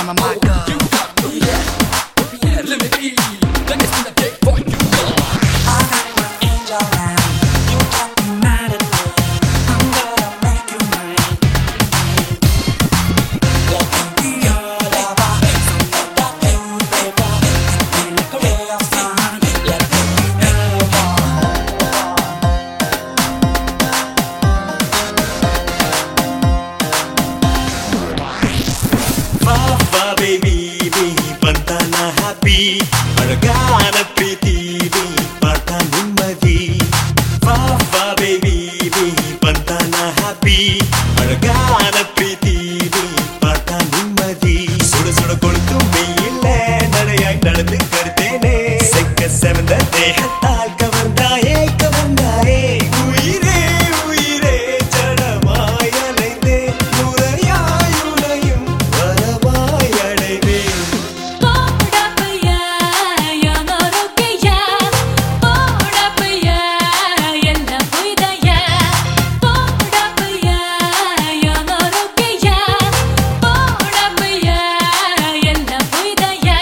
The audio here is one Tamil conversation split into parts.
I'm a my girl. You got me, yeah, let me be. Let me spin a cake for you, girl. I got my angel now. You got me mad at me. I'm gonna make you mine. Let me be your lover. Let that thing paper. And make a ray of sun. Let me be over. Fafa baby, நீ வந்தா நான் happy. அழகான பிரீத்தி நீ பார்த்தா நிம்மதி. Fafa baby, நீ வந்தா நான் happy. அழகான பிரீத்தி நீ பார்த்தா நிம்மதி. சுட சுட கொளுத்தும் வெயில்ல நடையாய் நடந்து கருத்தேனே. செக்க செவந்த தேகத்தால் கவர்ந்தாயே கவர்ந்தாயே. உயிரே உயிரே ஜடமாய் அலைந்தே. முறையாய் உனையும் வரமாய் அடைவேன். போடா பையா யானோரோக்கையா போடா பையா எல்லாம் போய்தாயா போடா பையா யானோரோக்கையா போடா பையா எல்லாம் போய்தாயா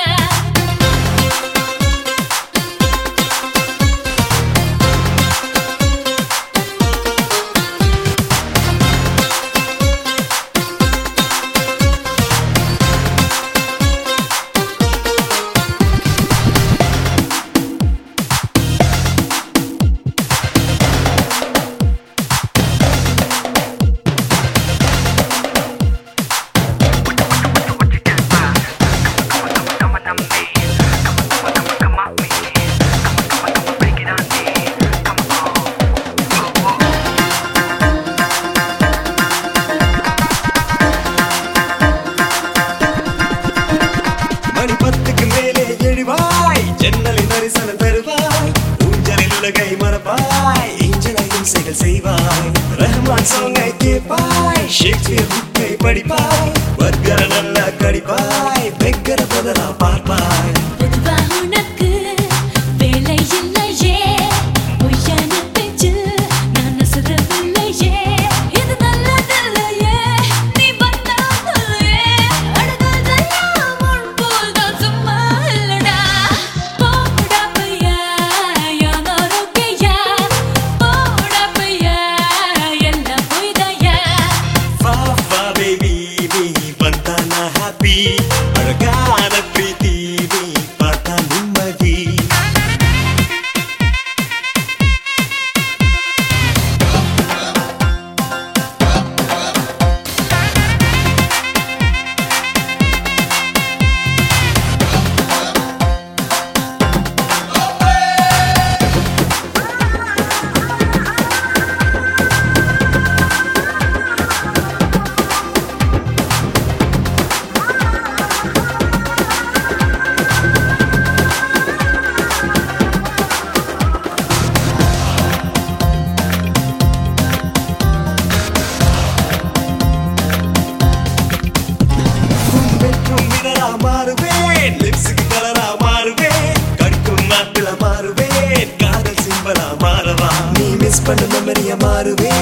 மணி 10க்கு மேலே எழுவாய். ஜன்னலின் தரிசனம் தருவாய். ஊஞ்சலில் உலகை மறப்பாய். இஞ்சலையும் செயல் செய்வாய். ரஹ்மான் சாங்கை கேட்பாய். ஷேக்ஸ்பியர் புக்கை படிப்பாய். பர்கர நல்லா கடிப்பாய். பெக்கர பதலா பார்ப்பாய். பொதுவா உனக்கு வேலை இல்லையே பொய்யான பேச்சு நான் நசுறவில்லையே இது நல்லதில்லையே நீ வந்தாலே அடகாதெல்லாம் முன்போல்தான் சும்மா இல்லடா போடா பையா யானோரோக்கையா போடா பையா எல்லாம் போய்தாயா Fafa baby, நீ வந்தா நான் happy. அழகான பிரீத்தி நீ பார்த்தா நிம்மதி. வெற்றும் மினரா மாறுவேன். லிப்ஸுக்கு கலரா மாறுவேன். கடிக்கும் நாட்டுல மாறுவேன். காதல் சிம்பலா மாறவா. நீ மிஸ் பண்ண மெமரியா மாறுவேன்.